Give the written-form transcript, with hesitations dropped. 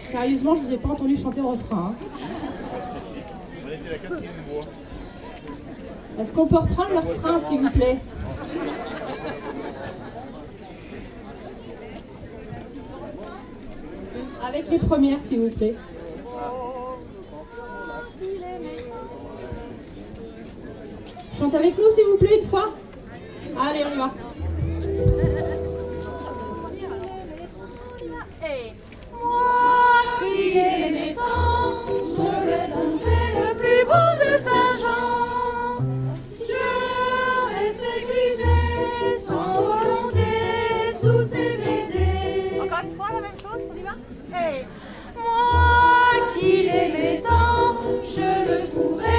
Sérieusement, je vous ai pas entendu chanter le refrain. Hein. On était la quatrième voix. Est-ce qu'on peut reprendre le refrain, s'il vous plaît? Avec les premières, s'il vous plaît. Chante avec nous, s'il vous plaît, une fois. Allez, on y va. Moi qui l'aimais tant, je l'ai trouvé le plus beau de Saint-Jean. Je restais grisée sans volonté sous ses baisers. Encore une fois la même chose, on y va. Moi qui l'aimais tant, je le trouvais